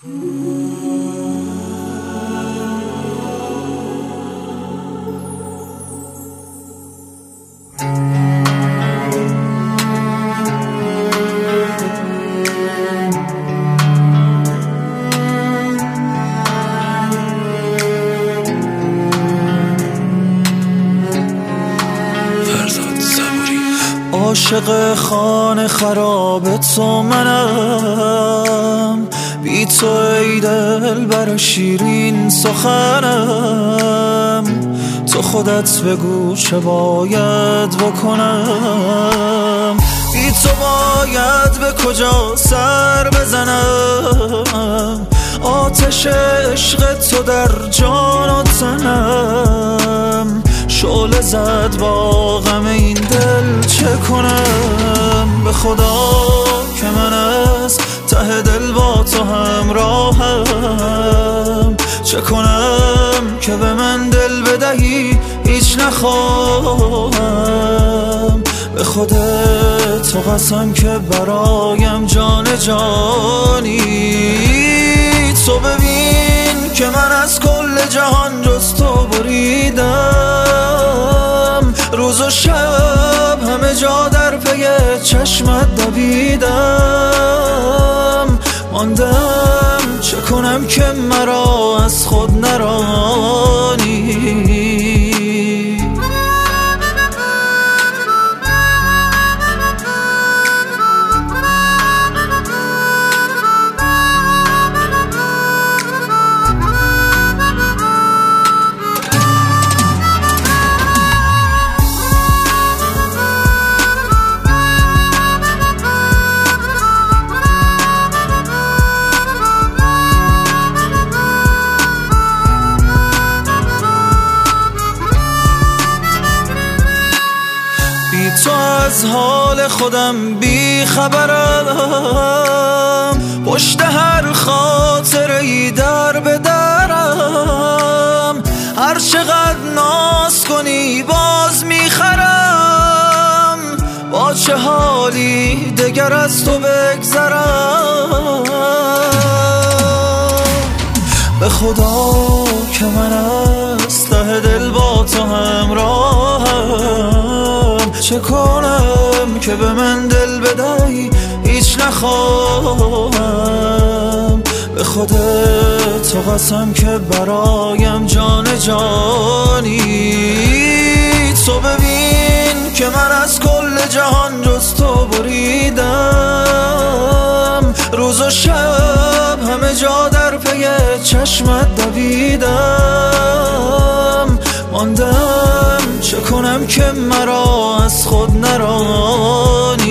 عاشق خانه خراب تو منم، بی تو ای دل بر شیرین سخنم. تو خودت بگو چه باید بکنم، بی تو باید به کجا سر بزنم. آتش عشق تو در جان و تنم، شعله زد با غم این دل چه کنم. به خدا که من از ته دل با تو همراهم، چه کنم که به من دل بدهی هیچ نخواهم. به خودت تو قسم که برایم جان جانی. تو ببین که من از کل جهان جز تو بریدم، روز و شب همه جا در پی چشمت دویدم. ماندم چه کنم که مرا از خود نرانی. تو از حال خودم بی خبرم، پشت هر خاطره‌ای در به درم. هر چقدر ناز کنی باز میخرم، با چه حالی دگر از تو بگذرم. به خدا که من از ته دل با تو همراهم، چه کنم که به من دل بدهی هیچ نخواهم. به خودت تو قسم که برایم جان جانی. تو ببین که من از کل جهان جز تو بریدم، روز و شب همه جا در پی چشمت دویدم. ماندم چه کنم که مرا از خود نرانی.